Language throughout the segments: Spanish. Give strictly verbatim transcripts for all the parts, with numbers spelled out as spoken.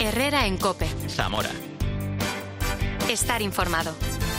Herrera en COPE. Zamora. Estar informado.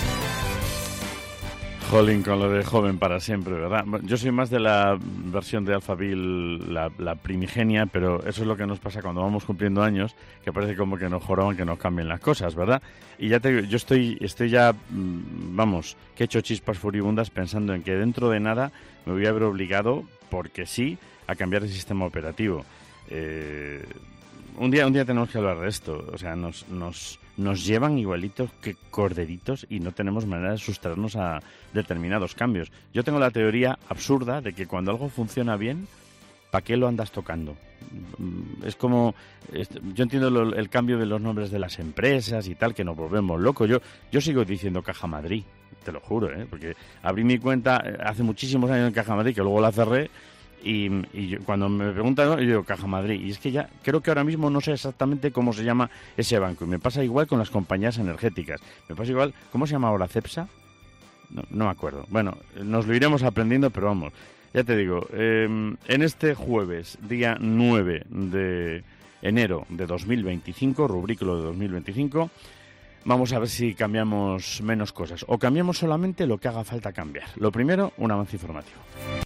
Jolín, con lo de joven para siempre, ¿verdad? Yo soy más de la versión de Alphaville, la, la primigenia, pero eso es lo que nos pasa cuando vamos cumpliendo años, que parece como que nos joroban, que nos cambien las cosas, ¿verdad? Y ya te digo, yo estoy, estoy ya, vamos, que he hecho chispas furibundas pensando en que dentro de nada me voy a ver obligado, porque sí, a cambiar de sistema operativo. Eh, un día, un día tenemos que hablar de esto, o sea, nos... nos nos llevan igualitos que corderitos y no tenemos manera de sustraernos a determinados cambios. Yo tengo la teoría absurda de que cuando algo funciona bien, ¿para qué lo andas tocando? Es como... Es, yo entiendo lo, el cambio de los nombres de las empresas y tal, que nos volvemos locos. Yo, yo sigo diciendo Caja Madrid, te lo juro, ¿eh? Porque abrí mi cuenta hace muchísimos años en Caja Madrid, que luego la cerré. Y, y yo, cuando me preguntan, yo digo Caja Madrid, y es que ya creo que ahora mismo no sé exactamente cómo se llama ese banco, y me pasa igual con las compañías energéticas, me pasa igual, ¿cómo se llama ahora? ¿Cepsa? No, no me acuerdo. Bueno, nos lo iremos aprendiendo, pero vamos, ya te digo, eh, en este jueves, día nueve de enero de dos mil veinticinco, rubrículo de dos mil veinticinco, vamos a ver si cambiamos menos cosas, o cambiamos solamente lo que haga falta cambiar. Lo primero, un avance informativo.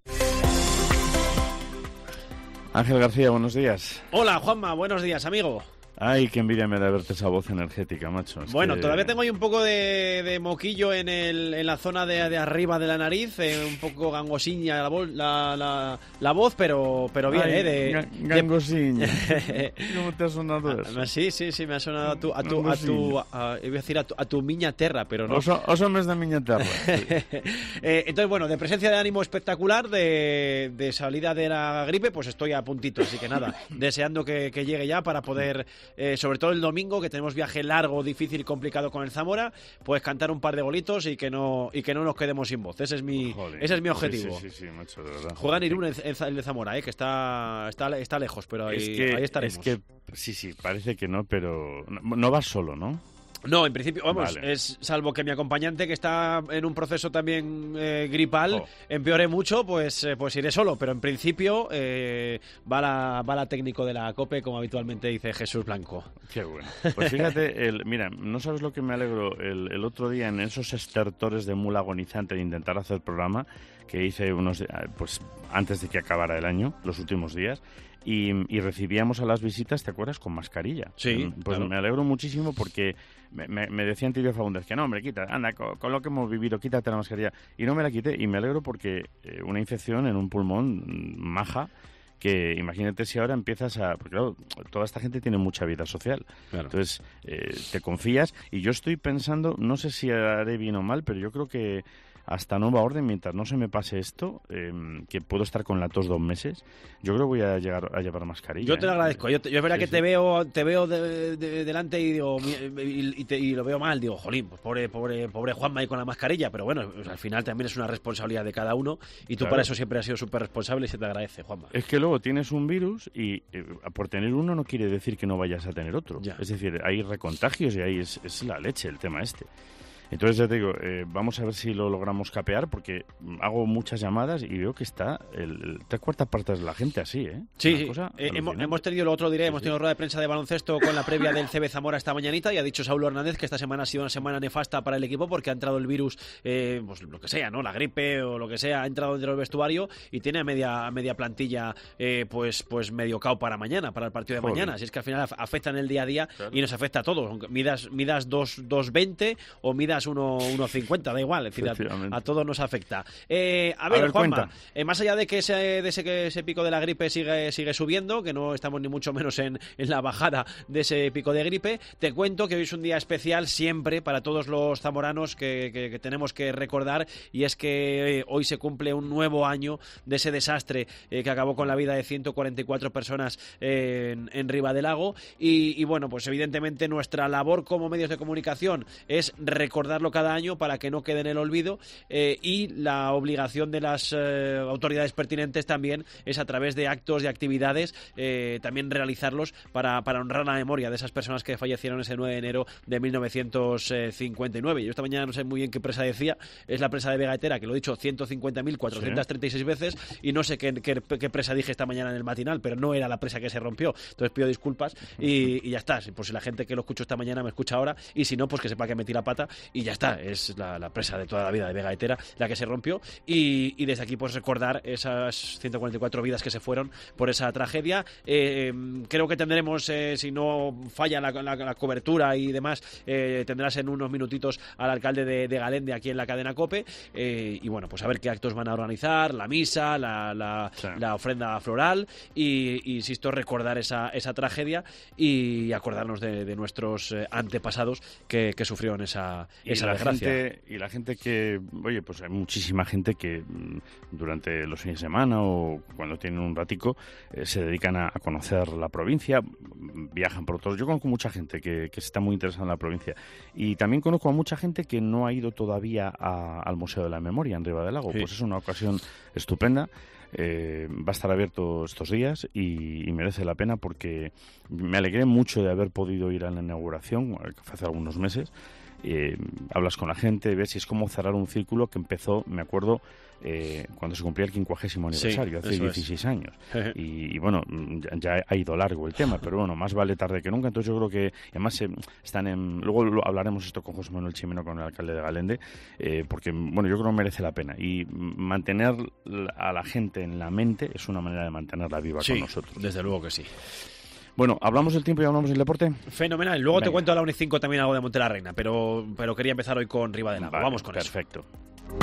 Ángel García, buenos días. Hola, Juanma, buenos días, amigo. Ay, qué envidia me da verte esa voz energética, macho. Es bueno, que... todavía tengo ahí un poco de, de moquillo en, el, en la zona de, de arriba de la nariz, eh, un poco gangosiña la, vo la, la, la voz, pero, pero bien, Ay, ¿eh? De, ga gangosiña. De... ¿Cómo te ha sonado eso? Sí, sí, sí, me ha sonado a tu, a tu, a tu, a, a, iba a decir a tu, a tu miña terra, pero no. Oso, oso mes de miña terra. Sí. eh, entonces, bueno, de presencia de ánimo espectacular, de, de salida de la gripe, pues estoy a puntito, así que nada, deseando que, que llegue ya para poder, eh, sobre todo el domingo, que tenemos viaje largo, difícil y complicado con el Zamora, pues cantar un par de golitos y que no y que no nos quedemos sin voz. Ese es mi Joder, ese es mi objetivo. Sí, sí, sí, sí, macho, de verdad. Juega en Irún, el de Zamora, eh, que está, está está lejos, pero ahí, es que, ahí estaremos. Es que sí, sí, parece que no, pero no, no vas solo, ¿no? No, en principio, vamos, vale. es salvo que mi acompañante, que está en un proceso también eh, gripal, oh. empeore mucho, pues eh, pues iré solo. Pero en principio eh, va, la, va la técnico de la COPE, como habitualmente dice Jesús Blanco. Qué bueno. Pues fíjate, el, mira, no sabes lo que me alegro el, el otro día en esos estertores de mula agonizante de intentar hacer programa, que hice unos pues antes de que acabara el año, los últimos días. Y, y recibíamos a las visitas, ¿te acuerdas?, con mascarilla. Sí, Pues claro. Me alegro muchísimo porque me, me, me decía Antilio Faúndez que no, hombre, quita, anda, con, con lo que hemos vivido, quítate la mascarilla. Y no me la quité, y me alegro porque eh, una infección en un pulmón maja, que imagínate si ahora empiezas a... Porque claro, toda esta gente tiene mucha vida social. Claro. Entonces, eh, te confías, y yo estoy pensando, no sé si haré bien o mal, pero yo creo que hasta nueva orden, mientras no se me pase esto, eh, que puedo estar con la tos dos meses, yo creo que voy a llegar a llevar mascarilla. Yo te lo ¿eh? agradezco. Yo, te, yo es verdad sí, que sí. te veo te veo de, de, delante y digo y, y, te, y lo veo mal. Digo, jolín, pues pobre pobre pobre Juanma ahí con la mascarilla. Pero bueno, pues al final también es una responsabilidad de cada uno, y tú Claro. para eso siempre has sido súper responsable y se te agradece, Juanma. Es que luego tienes un virus y eh, por tener uno no quiere decir que no vayas a tener otro. Ya. Es decir, hay recontagios y ahí es, es la leche el tema este. Entonces, ya te digo, eh, vamos a ver si lo logramos capear, porque hago muchas llamadas y veo que está el, el tres cuartas partes de la gente así, ¿eh? Sí, Una sí. cosa Eh, hemos, alucinante. hemos tenido, lo otro diré, Sí, hemos sí. tenido rueda de prensa de baloncesto con la previa del C B Zamora esta mañanita, y ha dicho Saulo Hernández que esta semana ha sido una semana nefasta para el equipo porque ha entrado el virus, eh, pues lo que sea, ¿no? La gripe o lo que sea, ha entrado dentro del vestuario y tiene a media, a media plantilla eh, pues, pues medio cao para mañana, para el partido de Joder. mañana. Así es que al final af- afecta en el día a día, Claro. y nos afecta a todos, aunque midas, midas dos veinte o midas uno cincuenta, da igual, es decir, a, Efectivamente. a todos nos afecta. Eh, a A ver, ver, Juanma, cuenta. eh, más allá de que ese, de ese, que ese pico de la gripe sigue, sigue subiendo, que no estamos ni mucho menos en, en la bajada de ese pico de gripe, te cuento que hoy es un día especial siempre para todos los zamoranos que, que, que tenemos que recordar, y es que eh, hoy se cumple un nuevo año de ese desastre eh, que acabó con la vida de ciento cuarenta y cuatro personas eh, en, en Ribadelago, y, y bueno, pues evidentemente nuestra labor como medios de comunicación es recordar recordarlo cada año para que no quede en el olvido, eh, y la obligación de las eh, autoridades pertinentes también es a través de actos, de actividades, eh, también realizarlos para, para honrar la memoria de esas personas que fallecieron ese nueve de enero de mil novecientos cincuenta y nueve. Yo esta mañana no sé muy bien qué presa decía, es la presa de Vega de Tera, que lo he dicho ciento cincuenta mil cuatrocientos treinta y seis sí. veces, y no sé qué, qué, qué presa dije esta mañana en el matinal, pero no era la presa que se rompió. Entonces pido disculpas y, y ya está. Por si la gente que lo escuchó esta mañana me escucha ahora, y si no, pues que sepa que metí la pata y ya está. Es la, la presa de toda la vida de Vega de Tera la que se rompió, y, y desde aquí pues recordar esas ciento cuarenta y cuatro vidas que se fueron por esa tragedia. Eh, creo que tendremos, eh, si no falla la, la, la cobertura y demás, eh, tendrás en unos minutitos al alcalde de, de Galende aquí en la cadena COPE, eh, y bueno, pues a ver qué actos van a organizar, la misa, la, la, sí. la ofrenda floral, y, y insisto, recordar esa, esa tragedia y acordarnos de, de nuestros eh, antepasados que, que sufrieron esa, y esa la desgracia. Gente, y la gente que, oye, pues hay muchísima gente que durante los fines de semana o cuando tienen un ratico eh, se dedican a, a conocer la provincia, viajan por todos. Yo conozco mucha gente que, que está muy interesada en la provincia, y también conozco a mucha gente que no ha ido todavía a, al Museo de la Memoria en Riva del Lago. Sí. Pues es una ocasión estupenda. Eh, va a estar abierto estos días y, y merece la pena, porque me alegré mucho de haber podido ir a la inauguración, que fue hace algunos meses. Eh, hablas con la gente, ves, y es como cerrar un círculo que empezó, me acuerdo, eh, cuando se cumplía el quincuagésimo aniversario, sí, hace dieciséis es. años. Y, y bueno, ya, ya ha ido largo el tema, pero bueno, más vale tarde que nunca. Entonces yo creo que, además, eh, están en... Luego lo, hablaremos esto con José Manuel Chimeno, con el alcalde de Galende, eh, porque, bueno, yo creo que merece la pena. Y mantener a la gente en la mente es una manera de mantenerla viva, sí, con nosotros. Desde luego que sí. Bueno, ¿hablamos del tiempo y hablamos del deporte? Fenomenal. Luego Venga. Te cuento a la una y cinco también algo de Monte la Reina, pero, pero quería empezar hoy con Riva del Lago. Vale, vamos con perfecto. eso.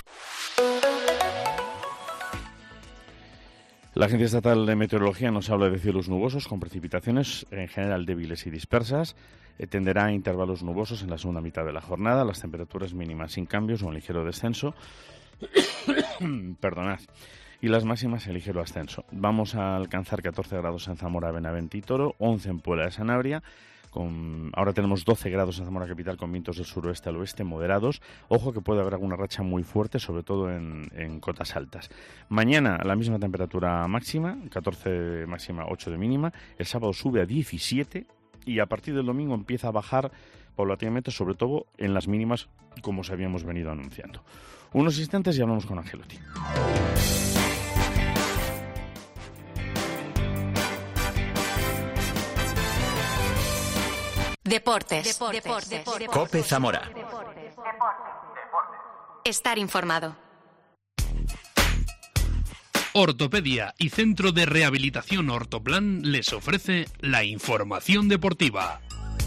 La Agencia Estatal de Meteorología nos habla de cielos nubosos con precipitaciones en general débiles y dispersas. Eh, tenderá a intervalos nubosos en la segunda mitad de la jornada. Las temperaturas mínimas sin cambios o en ligero descenso. Perdonad. Y las máximas en ligero ascenso. Vamos a alcanzar catorce grados en Zamora, Benavente y Toro, once en Puebla de Sanabria. Con, ahora tenemos doce grados en Zamora capital con vientos del suroeste al oeste moderados. Ojo que puede haber alguna racha muy fuerte, sobre todo en, en cotas altas. Mañana la misma temperatura máxima, catorce máxima, ocho de mínima. El sábado sube a diecisiete y a partir del domingo empieza a bajar paulatinamente, sobre todo en las mínimas, como os habíamos venido anunciando. Unos instantes y hablamos con Angelotti. Deportes. Deportes. Deportes. Deportes. COPE Zamora. Estar informado. Ortopedia y Centro de Rehabilitación Ortoplan les ofrece la información deportiva.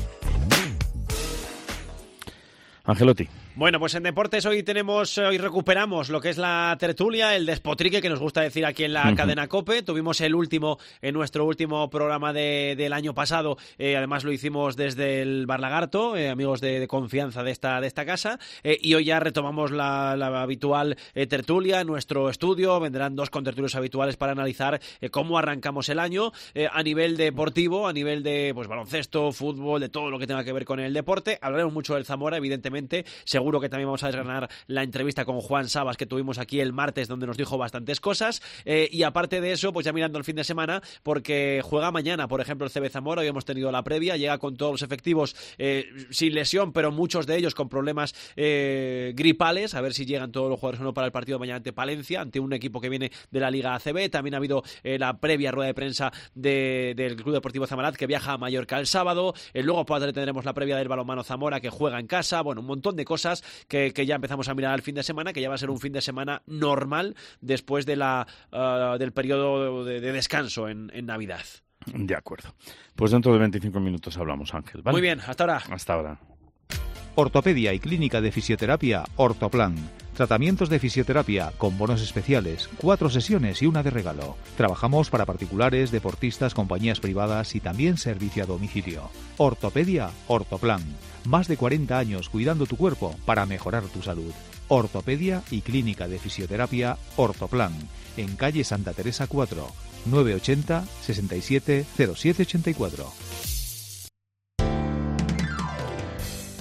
Angelotti. Bueno, pues en deportes hoy tenemos, hoy recuperamos lo que es la tertulia, el despotrique, que nos gusta decir aquí en la uh-huh. cadena COPE. Tuvimos el último, en nuestro último programa de, del año pasado, eh, además lo hicimos desde el Bar Lagarto, eh, amigos de, de confianza de esta, de esta casa, eh, y hoy ya retomamos la, la habitual eh, tertulia en nuestro estudio. Vendrán dos contertulios habituales para analizar eh, cómo arrancamos el año eh, a nivel deportivo, a nivel de pues baloncesto, fútbol, de todo lo que tenga que ver con el deporte. Hablaremos mucho del Zamora, evidentemente. Seguro que también vamos a desgranar la entrevista con Juan Sabas que tuvimos aquí el martes, donde nos dijo bastantes cosas, eh, y aparte de eso, pues ya mirando el fin de semana, porque juega mañana, por ejemplo, el C B Zamora. Hoy hemos tenido la previa, llega con todos los efectivos eh, sin lesión, pero muchos de ellos con problemas eh, gripales, a ver si llegan todos los jugadores o no para el partido de mañana ante Palencia, ante un equipo que viene de la Liga A C B. También ha habido eh, la previa rueda de prensa de, del Club Deportivo Zamarat, que viaja a Mallorca el sábado. Eh, luego por la tarde tendremos la previa del balonmano Zamora, que juega en casa. Bueno, un montón de cosas que, que ya empezamos a mirar al fin de semana, que ya va a ser un fin de semana normal después de la uh, del periodo de, de descanso en, en Navidad. De acuerdo. Pues dentro de veinticinco minutos hablamos, Ángel, ¿vale? Muy bien, hasta ahora. Hasta ahora. Ortopedia y Clínica de Fisioterapia Ortoplan. Tratamientos de fisioterapia con bonos especiales, cuatro sesiones y una de regalo. Trabajamos para particulares, deportistas, compañías privadas y también servicio a domicilio. Ortopedia Ortoplan. Más de cuarenta años cuidando tu cuerpo para mejorar tu salud. Ortopedia y Clínica de Fisioterapia Ortoplan. En calle Santa Teresa cuatro, nueve ochenta, sesenta y siete, cero siete ochenta y cuatro.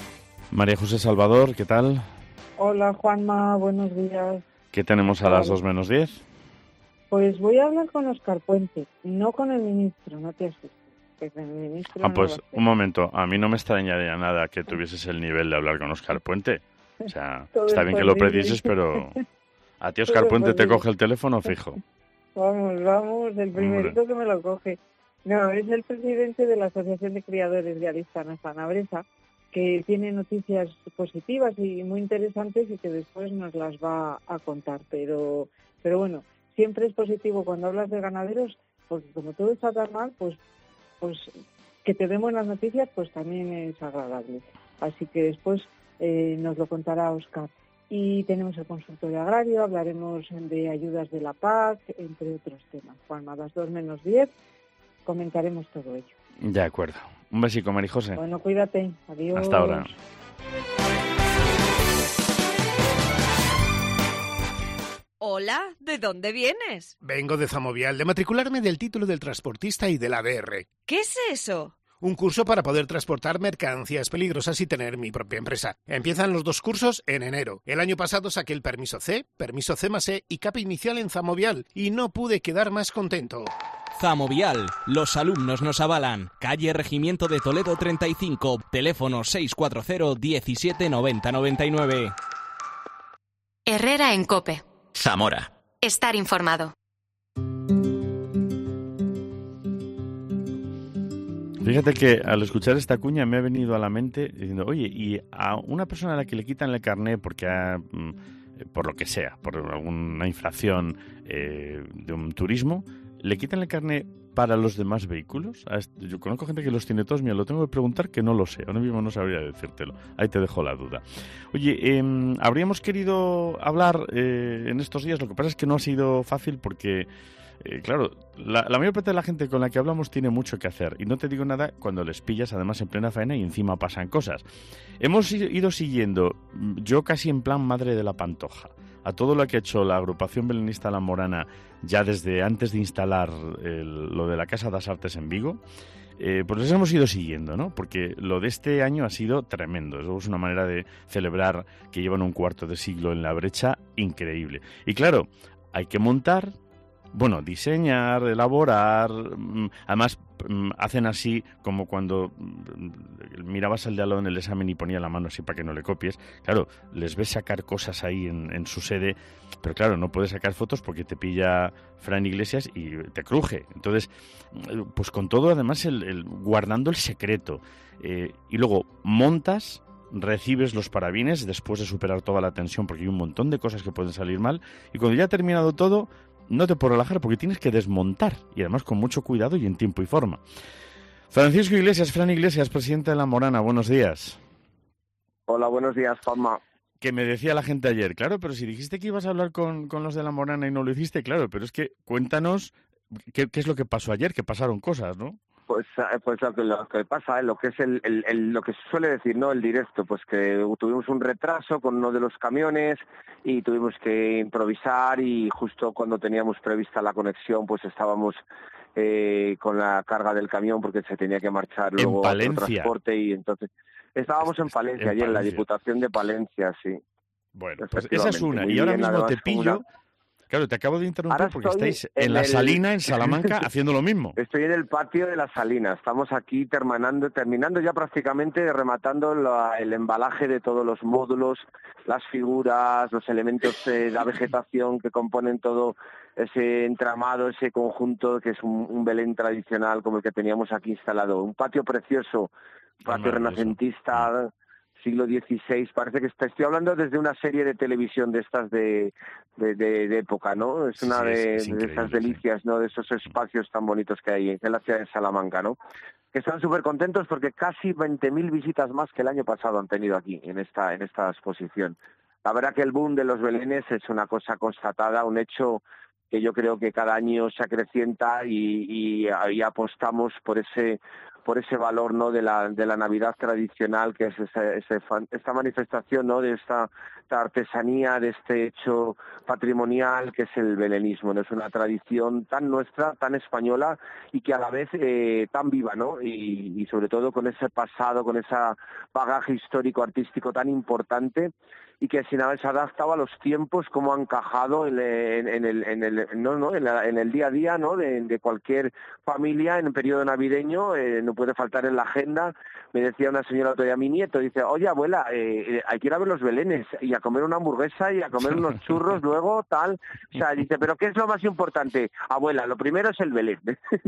María José Salvador, ¿qué tal? Hola Juanma, buenos días. ¿Qué tenemos a las dos menos diez? Pues voy a hablar con Óscar Puente, no con el ministro, no te asustes. Que el ministro Ah, no pues lo hace. un momento, a mí no me extrañaría nada que tuvieses el nivel de hablar con Óscar Puente. O sea, Todo está es bien que lo posible. precises, pero a ti Todo Óscar es Puente te posible. coge el teléfono fijo. Vamos, vamos, el primerito Hombre. que me lo coge. No, es el presidente de la Asociación de Criadores de Avispas Sanabresa, que tiene noticias positivas y muy interesantes y que después nos las va a contar. Pero, pero bueno, siempre es positivo cuando hablas de ganaderos, porque como todo está tan mal, pues, pues que te den buenas noticias, pues también es agradable. Así que después eh, nos lo contará Óscar. Y tenemos el consultorio agrario, hablaremos de ayudas de la P A C, entre otros temas. Juanma, a las dos menos diez comentaremos todo ello. De acuerdo. Un besico, María José. Bueno, cuídate. Adiós. Hasta ahora. Hola, ¿de dónde vienes? Vengo de Zamovial, de matricularme del título del transportista y del A D R. ¿Qué es eso? Un curso para poder transportar mercancías peligrosas y tener mi propia empresa. Empiezan los dos cursos en enero. El año pasado saqué el permiso C, permiso C más E y capa inicial en Zamovial y no pude quedar más contento. Zamovial, los alumnos nos avalan. Calle Regimiento de Toledo treinta y cinco, teléfono seis cuatro cero, diecisiete, noventa, noventa y nueve. Herrera en COPE. Zamora. Estar informado. Fíjate que al escuchar esta cuña me ha venido a la mente diciendo, oye, y a una persona a la que le quitan el carné porque ha, por lo que sea, por alguna infracción eh, de un turismo, ¿le quitan el carné para los demás vehículos? Yo conozco gente que los tiene todos, mira, lo tengo que preguntar que no lo sé, ahora mismo no sabría decírtelo, ahí te dejo la duda. Oye, eh, habríamos querido hablar eh, en estos días, lo que pasa es que no ha sido fácil porque... Eh, claro, la, la mayor parte de la gente con la que hablamos tiene mucho que hacer y no te digo nada cuando les pillas además en plena faena y encima pasan cosas. Hemos ido siguiendo, yo casi en plan madre de la Pantoja, a todo lo que ha hecho la agrupación belenista La Morana ya desde antes de instalar el, lo de la Casa das Artes en Vigo. Eh, pues les hemos ido siguiendo, ¿no? Porque lo de este año ha sido tremendo. Eso es una manera de celebrar que llevan un cuarto de siglo en la brecha increíble. Y claro, hay que montar... Bueno, diseñar, elaborar, además hacen así como cuando mirabas al de al lado en el examen y ponía la mano así para que no le copies. Claro, les ves sacar cosas ahí en, en su sede, pero claro, no puedes sacar fotos porque te pilla Fran Iglesias y te cruje. Entonces, pues con todo además el, el guardando el secreto. Eh, y luego montas... recibes los parabienes después de superar toda la tensión porque hay un montón de cosas que pueden salir mal y cuando ya ha terminado todo no te puedes relajar porque tienes que desmontar y además con mucho cuidado y en tiempo y forma. Francisco Iglesias, Fran Iglesias, presidente de La Morana, buenos días. Hola, buenos días, Juanma. Que me decía la gente ayer, claro, pero si dijiste que ibas a hablar con, con los de La Morana y no lo hiciste, claro, pero es que cuéntanos qué, qué es lo que pasó ayer, que pasaron cosas, ¿no? Pues, pues lo que, lo que pasa, lo que es el, el, el, lo que se suele decir, ¿no? El directo, pues que tuvimos un retraso con uno de los camiones y tuvimos que improvisar y justo cuando teníamos prevista la conexión, pues estábamos eh, con la carga del camión porque se tenía que marchar luego a otro transporte y entonces estábamos en Palencia, en ayer en la Diputación de Palencia, sí. Bueno, pues esa es una. Y ahora mismo te pillo... Una... Claro, te acabo de interrumpir porque estáis en, en la el... Salina, en Salamanca, haciendo lo mismo. Estoy en el patio de la Salina. Estamos aquí terminando, terminando ya prácticamente, rematando la, el embalaje de todos los módulos, las figuras, los elementos de la vegetación que componen todo ese entramado, ese conjunto que es un, un Belén tradicional como el que teníamos aquí instalado. Un patio precioso, un patio renacentista... siglo dieciséis, parece que está, estoy hablando desde una serie de televisión de estas de, de, de, de época, ¿no? Es una sí, de, es, es de esas delicias, ¿no? De esos espacios tan bonitos que hay en la ciudad de Salamanca, ¿no? Que están súper contentos porque casi veinte mil visitas más que el año pasado han tenido aquí, en esta, en esta exposición. La verdad que el boom de los belenes es una cosa constatada, un hecho que yo creo que cada año se acrecienta y, y, y apostamos por ese por ese valor, ¿no? de la de la Navidad tradicional, que es ese, ese, esta manifestación, ¿no? de esta esta artesanía, de este hecho patrimonial que es el belenismo, ¿no? Es una tradición tan nuestra, tan española y que a la vez eh, tan viva, ¿no? Y, y sobre todo con ese pasado, con ese bagaje histórico, artístico tan importante y que sin haberse adaptado a los tiempos, como han encajado en, en, en, el, en, el, no, no, en, la, en el día a día, ¿no? de, de cualquier familia en el periodo navideño, eh, no puede faltar en la agenda. Me decía una señora otro día, mi nieto, dice, oye abuela, eh, hay que ir a ver los belenes y a comer una hamburguesa y a comer unos churros luego, tal. O sea, dice, ¿pero qué es lo más importante? Abuela, lo primero es el belén.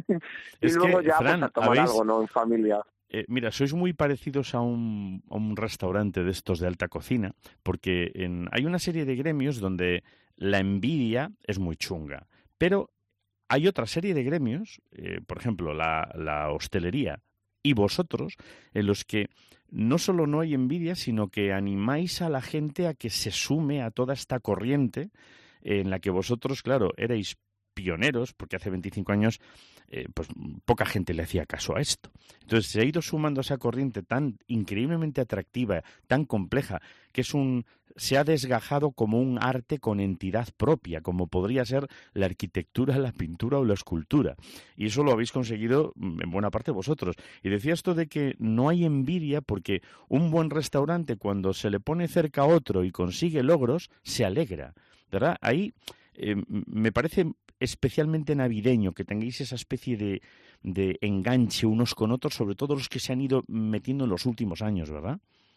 y es luego que, ya Fran, pues, a tomar ¿habéis... algo, ¿no? En familia. Eh, mira, sois muy parecidos a un, a un restaurante de estos de alta cocina, porque en, hay una serie de gremios donde la envidia es muy chunga, pero hay otra serie de gremios, eh, por ejemplo, la, la hostelería y vosotros, en los que no solo no hay envidia, sino que animáis a la gente a que se sume a toda esta corriente en la que vosotros, claro, erais pioneros, porque hace veinticinco años eh, pues poca gente le hacía caso a esto. Entonces se ha ido sumando a esa corriente tan increíblemente atractiva, tan compleja, que es un se ha desgajado como un arte con entidad propia, como podría ser la arquitectura, la pintura o la escultura. Y eso lo habéis conseguido en buena parte vosotros. Y decía esto de que no hay envidia porque un buen restaurante, cuando se le pone cerca a otro y consigue logros, se alegra, ¿verdad? Ahí eh, me parece especialmente navideño que tengáis esa especie de, de enganche unos con otros, sobre todo los que se han ido metiendo en los últimos años, ¿verdad?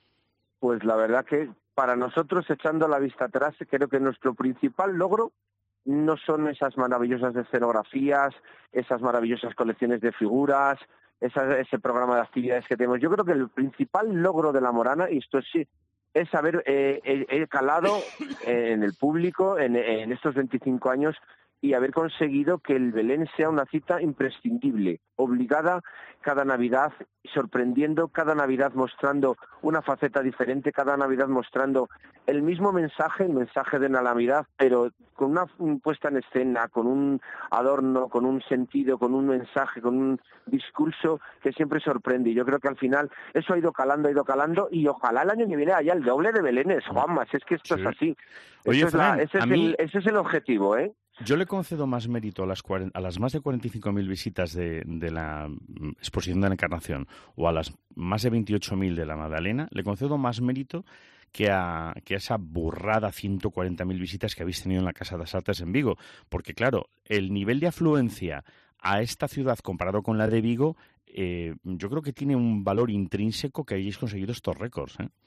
Pues la verdad que para nosotros, echando la vista atrás, creo que nuestro principal logro no son esas maravillosas escenografías, esas maravillosas colecciones de figuras, esa, ese programa de actividades que tenemos. Yo creo que el principal logro de La Morana, y esto sí, es haber eh, eh, calado en el público en, en estos veinticinco años y haber conseguido que el Belén sea una cita imprescindible, obligada cada Navidad, sorprendiendo cada Navidad, mostrando una faceta diferente, cada Navidad mostrando el mismo mensaje, el mensaje de la Navidad, pero con una puesta en escena, con un adorno, con un sentido, con un mensaje, con un discurso que siempre sorprende. Y yo creo que al final eso ha ido calando, ha ido calando, y ojalá el año que viene haya el doble de Belenes, Juanma, si es que esto sí. es así. Oye, es Fran, la, ese, a es mí... el, ese es el objetivo, ¿eh? Yo le concedo más mérito a las, a las más de cuarenta y cinco mil visitas de, de la exposición de la Encarnación o a las más de veintiocho mil de la Magdalena, le concedo más mérito que a, que a esa burrada ciento cuarenta mil visitas que habéis tenido en la Casa de las Artes en Vigo. Porque, claro, el nivel de afluencia a esta ciudad comparado con la de Vigo, eh, yo creo que tiene un valor intrínseco que hayáis conseguido estos récords, ¿eh?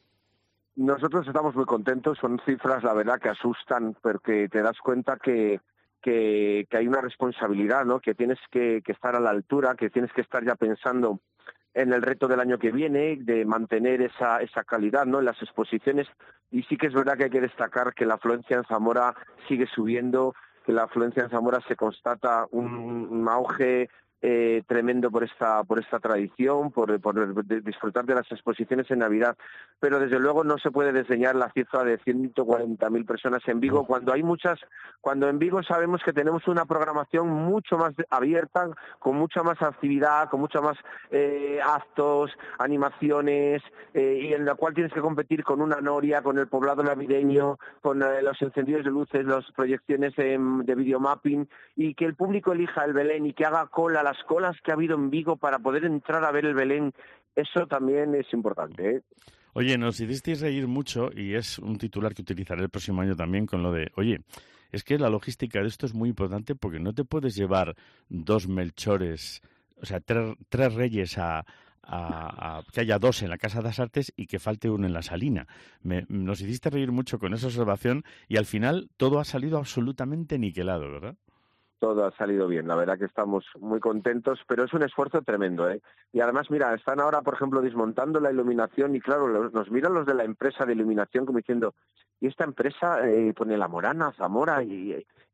Nosotros estamos muy contentos, son cifras, la verdad, que asustan, porque te das cuenta que, que, que hay una responsabilidad, ¿no? Que tienes que, que estar a la altura, que tienes que estar ya pensando en el reto del año que viene, de mantener esa, esa calidad, ¿no? En las exposiciones. Y sí que es verdad que hay que destacar que la afluencia en Zamora sigue subiendo, que la afluencia en Zamora se constata un, un auge Eh, tremendo por esta por esta tradición, por, por disfrutar de las exposiciones en Navidad, pero desde luego no se puede desdeñar la cifra de ciento cuarenta mil personas en Vigo, cuando hay muchas, cuando en Vigo sabemos que tenemos una programación mucho más abierta, con mucha más actividad, con mucha más eh, actos, animaciones, eh, y en la cual tienes que competir con una noria, con el poblado navideño, con eh, los encendidos de luces, las proyecciones eh, de videomapping, y que el público elija el Belén y que haga cola, las colas que ha habido en Vigo para poder entrar a ver el Belén, eso también es importante, ¿eh? Oye, nos hicisteis reír mucho y es un titular que utilizaré el próximo año también con lo de, oye, es que la logística de esto es muy importante porque no te puedes llevar dos Melchores, o sea, tres, tres reyes a, a, a que haya dos en la Casa de las Artes y que falte uno en la Salina. Me, nos hiciste reír mucho con esa observación y al final todo ha salido absolutamente niquelado, ¿verdad? Todo ha salido bien, la verdad que estamos muy contentos, pero es un esfuerzo tremendo, ¿eh? Y además, mira, están ahora, por ejemplo, desmontando la iluminación y claro, los, nos miran los de la empresa de iluminación como diciendo, y esta empresa eh, pone La Morana, Zamora, y,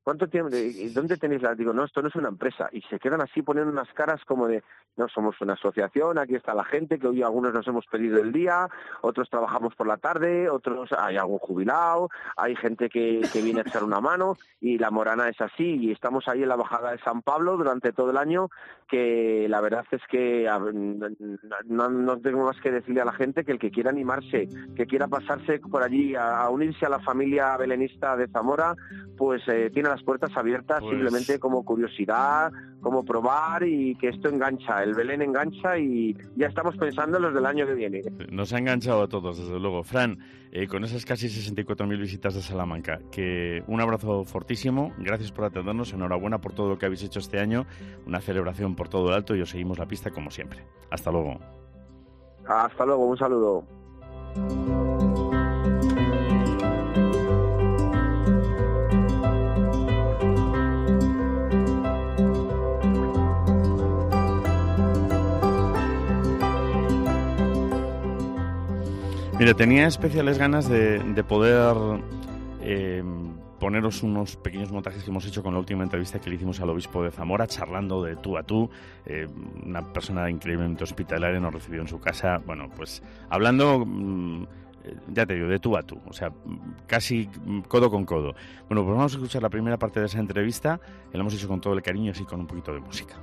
¿cuánto tiempo? ¿Y dónde tenéis la...? Digo, no, esto no es una empresa. Y se quedan así poniendo unas caras como de, no, somos una asociación, aquí está la gente, que hoy algunos nos hemos pedido el día, otros trabajamos por la tarde, otros hay algún jubilado, hay gente que, que viene a echar una mano, y la Morana es así, y estamos ahí en la bajada de San Pablo durante todo el año, que la verdad es que no, no tengo más que decirle a la gente que el que quiera animarse, que quiera pasarse por allí a, a unirse a la familia belenista de Zamora, pues eh, tiene las puertas abiertas, pues... simplemente como curiosidad, como probar, y que esto engancha, el Belén engancha, y ya estamos pensando en los del año que viene. Nos ha enganchado a todos, desde luego. Fran, eh, con esas casi sesenta y cuatro mil visitas de Salamanca, que un abrazo fortísimo, gracias por atendernos, enhorabuena por todo lo que habéis hecho este año, una celebración por todo el alto, y os seguimos la pista como siempre. Hasta luego. Hasta luego, un saludo. Mira, tenía especiales ganas de, de poder eh, poneros unos pequeños montajes que hemos hecho con la última entrevista que le hicimos al obispo de Zamora, charlando de tú a tú. Eh, una persona increíblemente hospitalaria, nos recibió en su casa. Bueno, pues hablando, mmm, ya te digo, de tú a tú, o sea, casi codo con codo. Bueno, pues vamos a escuchar la primera parte de esa entrevista, que la hemos hecho con todo el cariño, así con un poquito de música.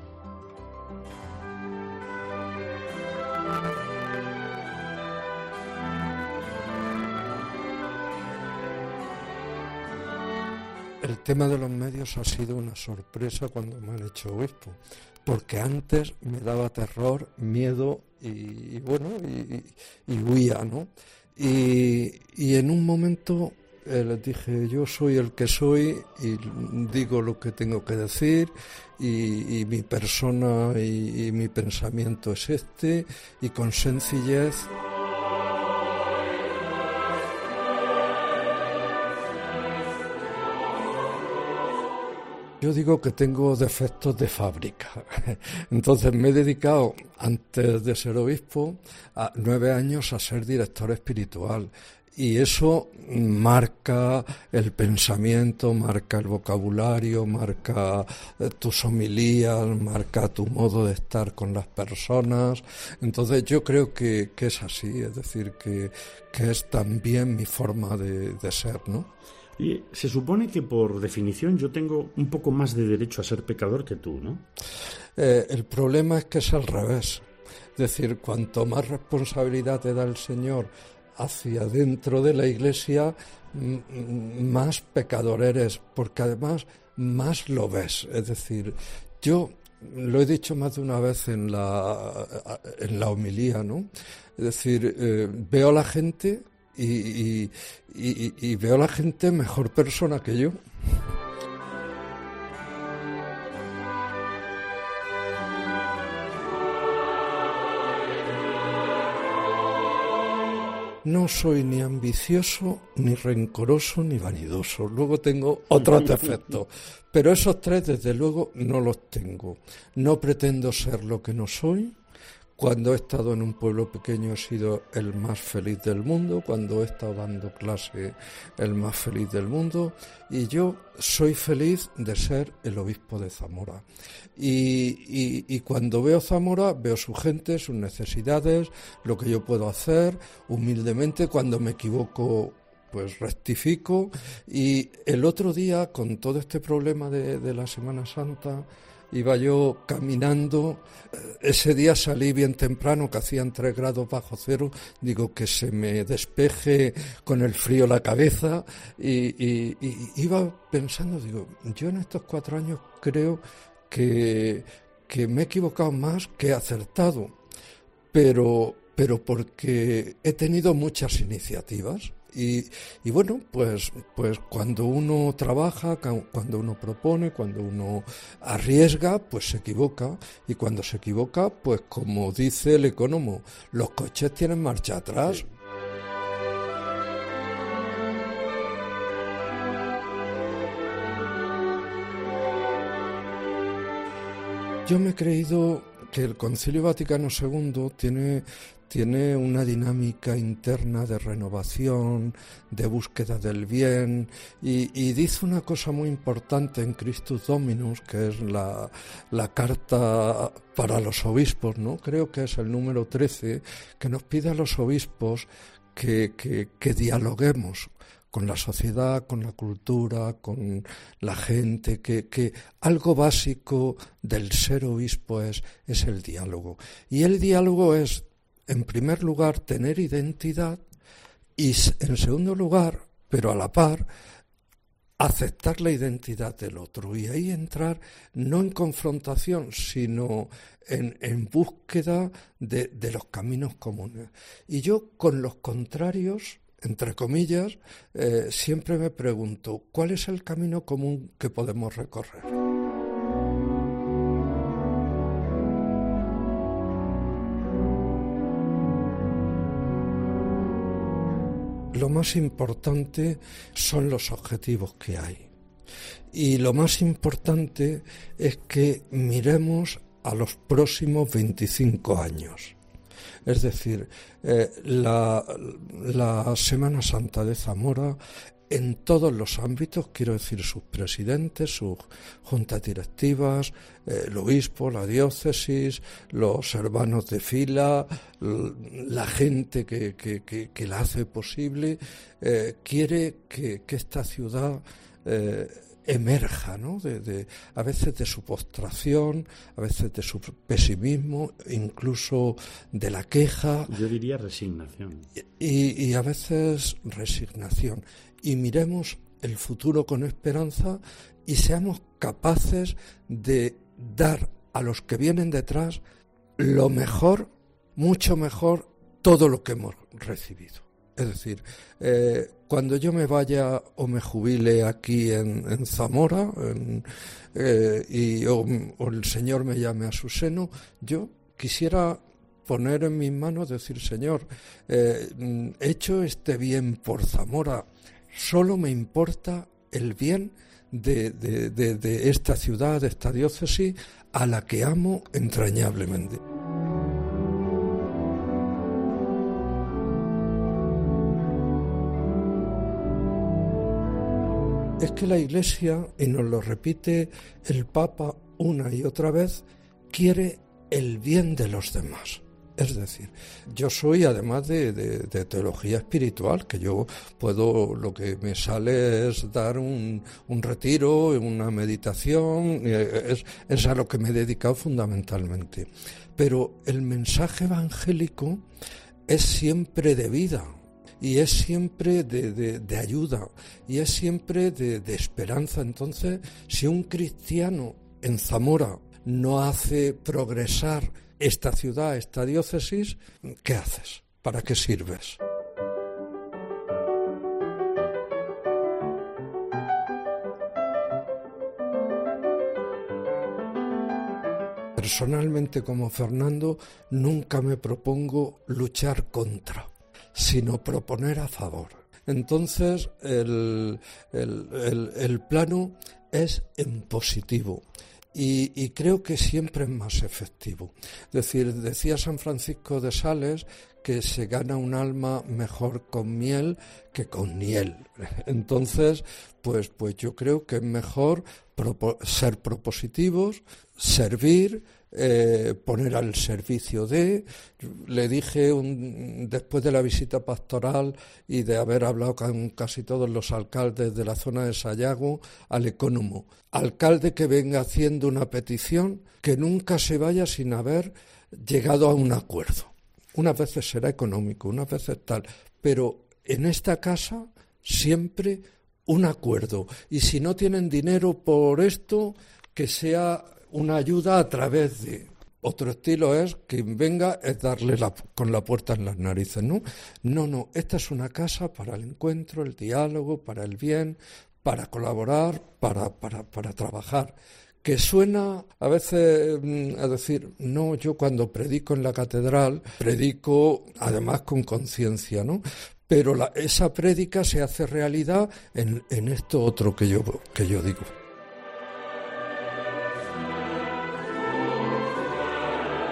El tema de los medios ha sido una sorpresa cuando me han hecho obispo, porque antes me daba terror, miedo y, y bueno, y, y huía, ¿no? Y, y en un momento eh, les dije, yo soy el que soy y digo lo que tengo que decir, y, y mi persona y, y mi pensamiento es este, y con sencillez... Yo digo que tengo defectos de fábrica. Entonces me he dedicado, antes de ser obispo, a nueve años a ser director espiritual. Y eso marca el pensamiento, marca el vocabulario, marca tus homilías, marca tu modo de estar con las personas. Entonces yo creo que, que es así, es decir, que, que es también mi forma de, de ser, ¿no? Y se supone que por definición yo tengo un poco más de derecho a ser pecador que tú, ¿no? Eh, el problema es que es al revés. Es decir, cuanto más responsabilidad te da el Señor hacia dentro de la Iglesia, m- más pecador eres, porque además más lo ves. Es decir, yo lo he dicho más de una vez en la, en la homilía, ¿no? Es decir, eh, veo a la gente... Y, y, y, y veo a la gente mejor persona que yo. No soy ni ambicioso, ni rencoroso, ni vanidoso. Luego tengo otros defectos. Pero esos tres, desde luego, no los tengo. No pretendo ser lo que no soy. Cuando he estado en un pueblo pequeño he sido el más feliz del mundo, cuando he estado dando clase el más feliz del mundo, y yo soy feliz de ser el obispo de Zamora. Y, y, y cuando veo Zamora, veo su gente, sus necesidades, lo que yo puedo hacer, humildemente, cuando me equivoco, pues rectifico. Y el otro día, con todo este problema de, de la Semana Santa, iba yo caminando, ese día salí bien temprano, que hacían tres grados bajo cero, digo que se me despeje con el frío la cabeza, y, y, y iba pensando, digo, yo en estos cuatro años creo que, que me he equivocado más que he acertado, pero, pero porque he tenido muchas iniciativas. Y, y bueno, pues, pues cuando uno trabaja, cuando uno propone, cuando uno arriesga, pues se equivoca. Y cuando se equivoca, pues como dice el economo, los coches tienen marcha atrás. Sí. Yo me he creído que el Concilio Vaticano segundo tiene, tiene una dinámica interna de renovación, de búsqueda del bien, y, y dice una cosa muy importante en Christus Dominus, que es la, la carta para los obispos, ¿no? Creo que es el número trece, que nos pide a los obispos que, que, que dialoguemos con la sociedad, con la cultura, con la gente, que, que algo básico del ser obispo es, es el diálogo. Y el diálogo es, en primer lugar, tener identidad y, en segundo lugar, pero a la par, aceptar la identidad del otro y ahí entrar no en confrontación, sino en, en búsqueda de, de los caminos comunes. Y yo con los contrarios, entre comillas, eh, siempre me pregunto, ¿cuál es el camino común que podemos recorrer? Lo más importante son los objetivos que hay. Y lo más importante es que miremos a los próximos veinticinco años. Es decir, eh, la, la Semana Santa de Zamora, en todos los ámbitos, quiero decir, sus presidentes, sus juntas directivas, eh, el obispo, la diócesis, los hermanos de fila, la gente que, que, que, que la hace posible, eh, quiere que, que esta ciudad eh, emerja, ¿no? De, de, a veces de su postración, a veces de su pesimismo, incluso de la queja. Yo diría resignación. Y, y a veces resignación. Y miremos el futuro con esperanza y seamos capaces de dar a los que vienen detrás lo mejor, mucho mejor, todo lo que hemos recibido. Es decir, eh, cuando yo me vaya o me jubile aquí en, en Zamora en, eh, y o, o el Señor me llame a su seno, yo quisiera poner en mis manos, decir, Señor, eh, he hecho este bien por Zamora, solo me importa el bien de, de, de, de esta ciudad, de esta diócesis, a la que amo entrañablemente. Es que la Iglesia, y nos lo repite el Papa una y otra vez, quiere el bien de los demás. Es decir, yo soy, además de, de, de teología espiritual, que yo puedo, lo que me sale es dar un, un retiro, una meditación, es, es a lo que me he dedicado fundamentalmente. Pero el mensaje evangélico es siempre de vida. Y es siempre de, de, de ayuda, y es siempre de, de esperanza. Entonces, si un cristiano en Zamora no hace progresar esta ciudad, esta diócesis, ¿qué haces? ¿Para qué sirves? Personalmente, como Fernando, nunca me propongo luchar contra, sino proponer a favor. Entonces, el, el, el, el plano es en positivo y, y creo que siempre es más efectivo. Es decir, decía San Francisco de Sales que se gana un alma mejor con miel que con hiel. Entonces, pues, pues yo creo que es mejor propo- ser propositivos, servir, Eh, poner al servicio de. Le dije un, después de la visita pastoral y de haber hablado con casi todos los alcaldes de la zona de Sayago, al ecónomo, alcalde que venga haciendo una petición, que nunca se vaya sin haber llegado a un acuerdo. Unas veces será económico, unas veces tal, pero en esta casa siempre un acuerdo, y si no tienen dinero por esto, que sea una ayuda a través de. Otro estilo es que venga es darle la, con la puerta en las narices, ¿no? No, no, esta es una casa para el encuentro, el diálogo, para el bien, para colaborar, para, para, para trabajar. Que suena a veces a decir, no, yo cuando predico en la catedral, predico además con conciencia, ¿no? Pero la, esa prédica se hace realidad en, en esto otro que yo, que yo digo.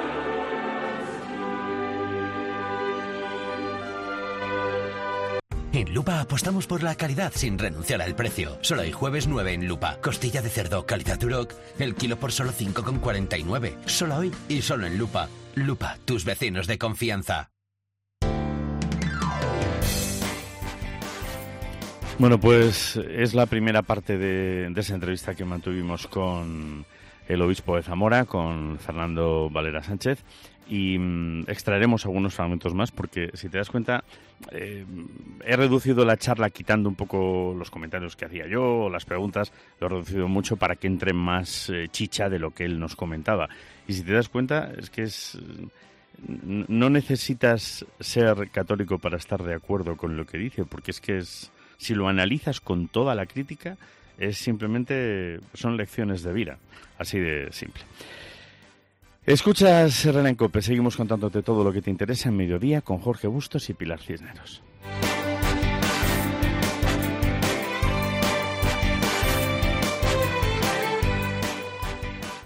En Lupa apostamos por la calidad sin renunciar al precio. Solo hay jueves nueve en Lupa. Costilla de cerdo calidad Duroc, el kilo por solo cinco con cuarenta y nueve. Solo hoy y solo en Lupa. Lupa, tus vecinos de confianza. Bueno, pues es la primera parte de, de esa entrevista que mantuvimos con el obispo de Zamora, con Fernando Valera Sánchez, y mmm, extraeremos algunos fragmentos más porque, si te das cuenta, eh, he reducido la charla quitando un poco los comentarios que hacía yo o las preguntas, lo he reducido mucho para que entre más eh, chicha de lo que él nos comentaba. Y si te das cuenta, es que es... no necesitas ser católico para estar de acuerdo con lo que dice, porque es que es... si lo analizas con toda la crítica, es simplemente, son lecciones de vida, así de simple. Escuchas Herrera en COPE, seguimos contándote todo lo que te interesa en Mediodía con Jorge Bustos y Pilar Cisneros.